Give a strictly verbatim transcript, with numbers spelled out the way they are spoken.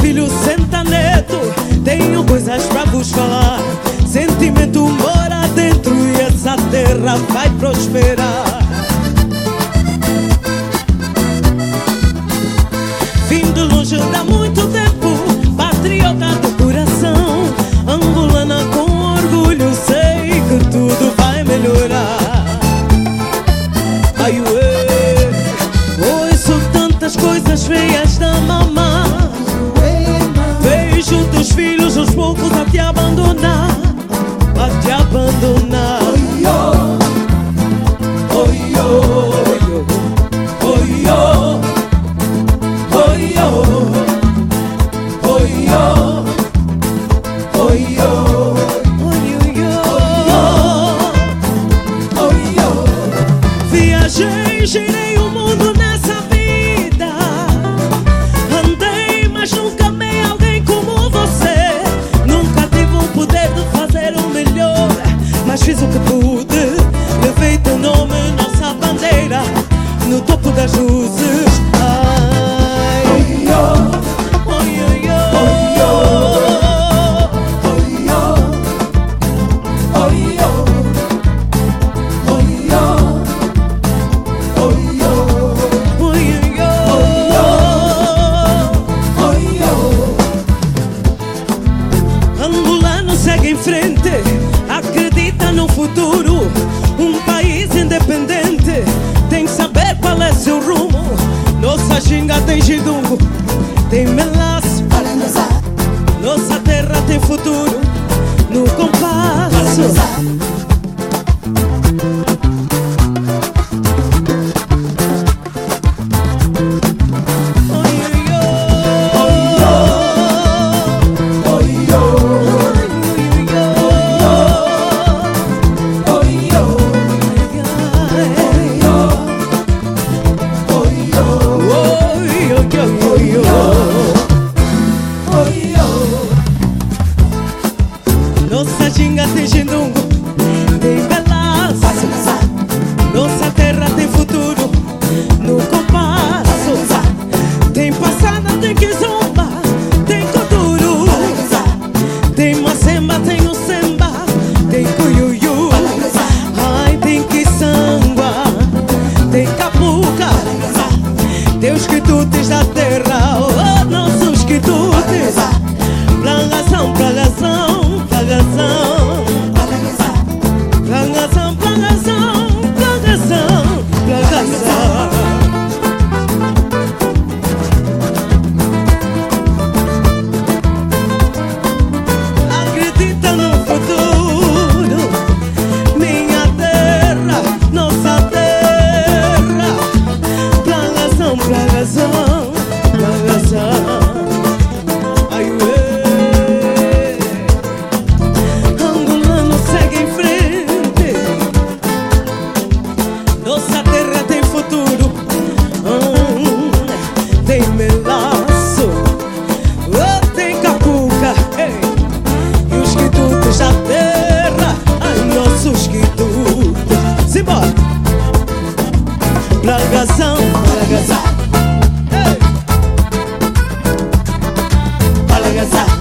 filho senta neto, tenho coisas pra vos falar. Sentimento mora dentro e essa terra vai prosperar. Vim de longe dá muito tempo, patriota do coração, angolana com orgulho, sei que tudo vai melhorar. Ai, ué, ouço tantas coisas feias da mamã, vejo teus filhos aos poucos a te abandonar, a te abandonar. Oi, oh, oi, oh, oi, oh, oi, oh, oi, oh, oi, oh, oi, oh. Viajei, girei o mundo nessa vida, andei, mas nunca amei alguém como você. Nunca tive o poder de fazer o melhor, mas fiz o que pude. Levei teu nome, nossa bandeira, no topo das luzes. Ai, oi, oh, oi, oi, oh, oi, oh, oi, oh, oi, oh, oi, oh, oi, oh. Angolano segue em frente, acredita no futuro. Um país independente tem que saber qual é seu rumo. Nossa ginga tem gidungo, tem melaço, nossa terra tem futuro no compasso. Nossa ginga tem gindungo, tem belaço, nossa terra tem futuro no compasso. Tem passada, tem kizomba, tem kuduro, tem macemba, tem o semba, tem cuyuyu. Ai, tem quiçangua, tem capuca, tem os quitutes da terra, oh, nossos quitutes. Plangação, plangação, plangação, plangação, plangação, plangação, plangação. Acredita no futuro, minha terra, nossa terra. Plangação, plangação, plangação. Ai, ué. Nossa terra tem futuro, hum, tem melaço, oh, tem capuca, hey. E os quitutes da terra, ai, nossos quitutes. Simbora! Plangação, plangação, hey. Plangação.